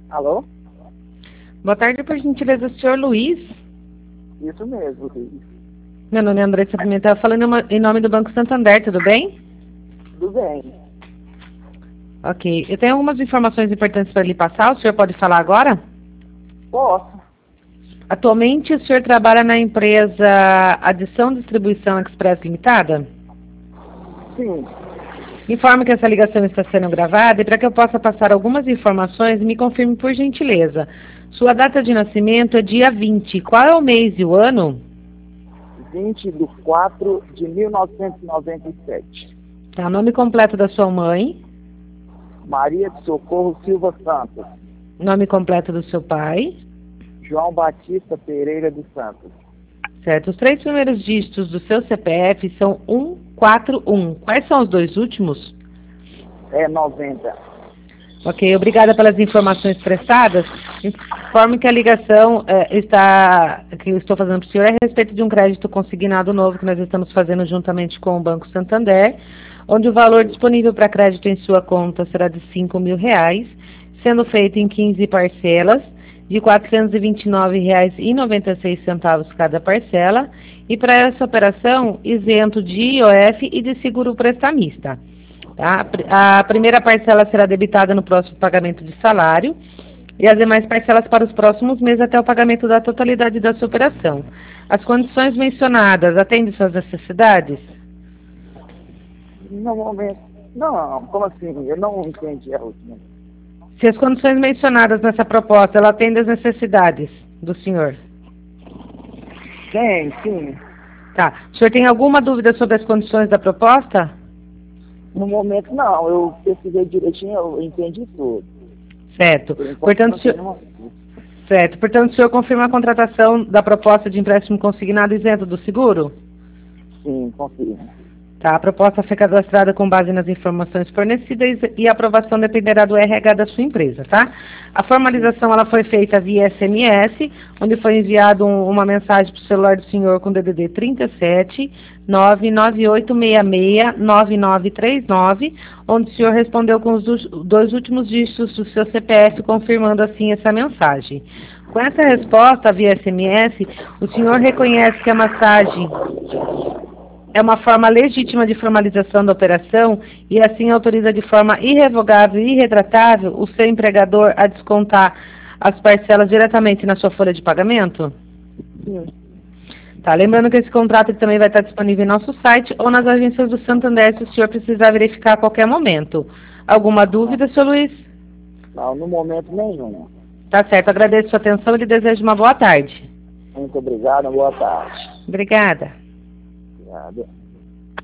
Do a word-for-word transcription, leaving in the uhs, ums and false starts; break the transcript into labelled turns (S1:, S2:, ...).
S1: Alô?
S2: Boa tarde, por gentileza, senhor Luiz.
S1: Isso mesmo, Luiz.
S2: Meu nome é Andressa Pimentel, falando em uma- em nome do Banco Santander, tudo bem?
S1: Tudo bem.
S2: Ok. Eu tenho algumas informações importantes para lhe passar, o senhor pode falar agora?
S1: Posso?
S2: Atualmente, o senhor trabalha na empresa Adição Distribuição Express Limitada?
S1: Sim.
S2: Informe que essa ligação está sendo gravada e para que eu possa passar algumas informações, me confirme por gentileza. Sua data de nascimento é dia vinte. Qual é o mês e o ano?
S1: vinte de quatro de mil novecentos e noventa e sete.
S2: Tá, nome completo da sua mãe,
S1: Maria de Socorro Silva Santos.
S2: nome completo do seu pai,
S1: João Batista Pereira dos Santos.
S2: certo? Os três primeiros dígitos do seu C P F são um quatro um. Quais são os dois últimos?
S1: É noventa.
S2: Ok, obrigada pelas informações prestadas. Informe que a ligação eh, está, que eu estou fazendo para o senhor é a respeito de um crédito consignado novo que nós estamos fazendo juntamente com o Banco Santander, onde o valor disponível para crédito em sua conta será de cinco mil reais, sendo feito em quinze parcelas de quatrocentos e vinte e nove reais e noventa e seis centavos cada parcela, e para essa operação isento de I O F e de seguro prestamista. Tá? A primeira parcela será debitada no próximo pagamento de salário e as demais parcelas para os próximos meses até o pagamento da totalidade da sua operação. As condições mencionadas atendem suas necessidades?
S1: No momento. Não, como assim? Eu não entendi a última.
S2: Se as condições mencionadas nessa proposta, ela atende às necessidades do senhor?
S1: Tem, sim.
S2: Tá. O senhor tem alguma dúvida sobre as condições da proposta?
S1: No momento não, eu pesquisei direitinho, eu entendi tudo.
S2: Certo.
S1: Por enquanto,
S2: Portanto,
S1: não
S2: o senhor...
S1: tem nenhuma-
S2: certo. Portanto, o senhor confirma a contratação da proposta de empréstimo consignado isento do seguro?
S1: Sim, confirmo.
S2: Tá, a proposta foi cadastrada com base nas informações fornecidas e a aprovação dependerá do R H da sua empresa, tá? A formalização ela foi feita via S M S, onde foi enviado um, uma mensagem para o celular do senhor com D D D trinta e sete, nove nove oito seis seis, nove nove três nove, onde o senhor respondeu com os dos- dois últimos dígitos do seu C P F, confirmando assim essa mensagem. Com essa resposta via S M S, o senhor reconhece que a massagem é uma forma legítima de formalização da operação e assim autoriza de forma irrevogável e irretratável o seu empregador a descontar as parcelas diretamente na sua folha de pagamento?
S1: Sim.
S2: Tá, lembrando que esse contrato ele também vai estar disponível em nosso site ou nas agências do Santander se o senhor precisar verificar a qualquer momento. Alguma dúvida, senhor Luiz?
S1: Não, no momento nenhum.
S2: Tá certo, agradeço a sua atenção e lhe desejo uma boa tarde.
S1: Muito obrigado, boa tarde.
S2: Obrigada.
S1: Obrigado.